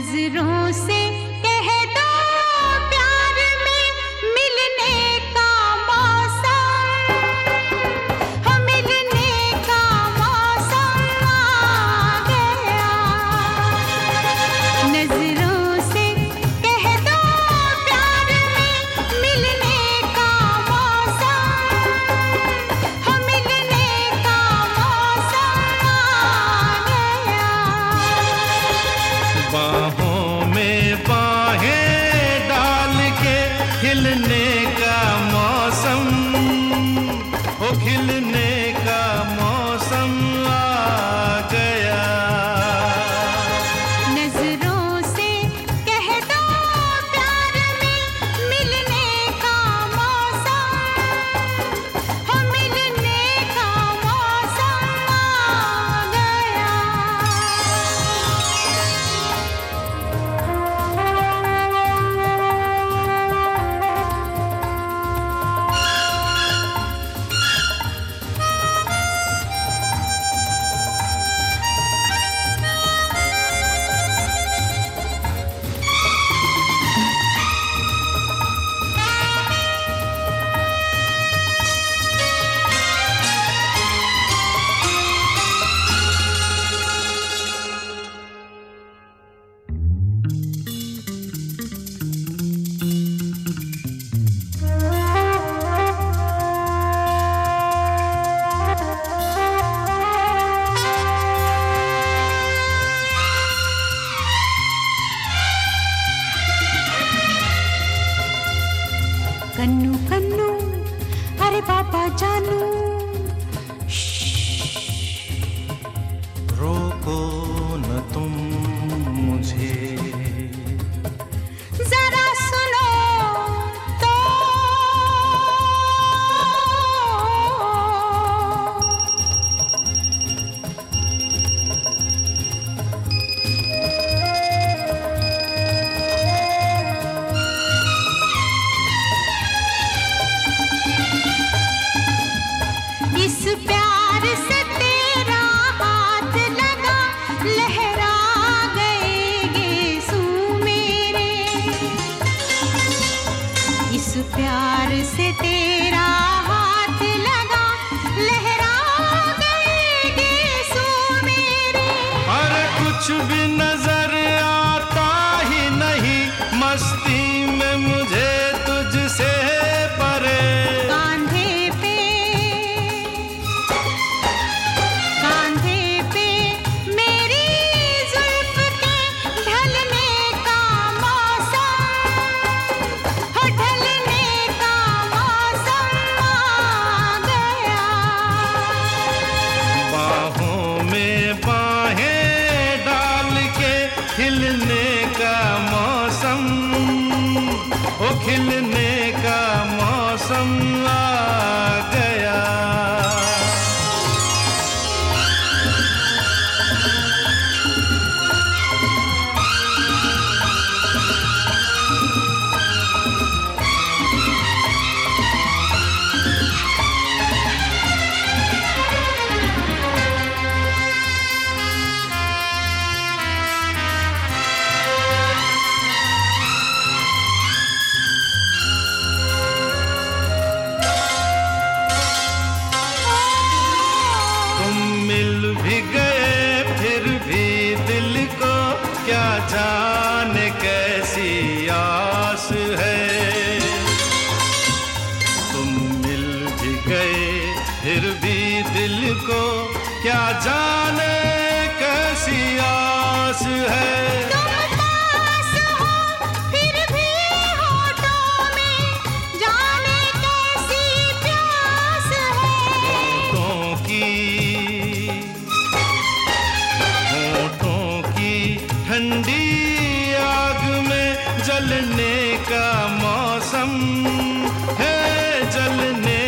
नजरों से कह दो प्यार में मिलने का मौसम, हो मिलने का मौसम आ गया। नजरों से कह दो प्यार में मिलने का मौसम, हो मिलने का मौसम आ गया। बाहों में बाहें डाल के खिलने का मौसम, ओ खिलने का मौसम आ गया। नजरों से कह दो प्यार में मिलने का मौसम, हो मिलने का मौसम आ गया। कन्नू कन्नू अरे बाबा जानू, रोको न तुम मुझे, जरा सुनो तो। इस प्यार से तेरा हाथ लगा, लहरा गए गेसू मेरे। इस प्यार से तेरा हाथ लगा, लहरा गए गेसू मेरे। अरे कुछ भी नजर आता ही नहीं, मस्ती में मुझे तुझसे परे। कांधे पे मेरी जुल्फ के ढलने का मौसम, हो ढलने का मौसम आ गया। बाहों में बाहें डाल के खिलने का मौसम, ओ खिलने का मौसम आ गया। मिल भी गए फिर भी दिल को क्या जाने कैसी आस है। तुम मिल भी गए फिर भी दिल को क्या जाने कैसी आस है। तुम पास हो फिर भी होठों में जाने कैसी प्यास है। होठों की ठंडी आग में जलने का मौसम है, जलने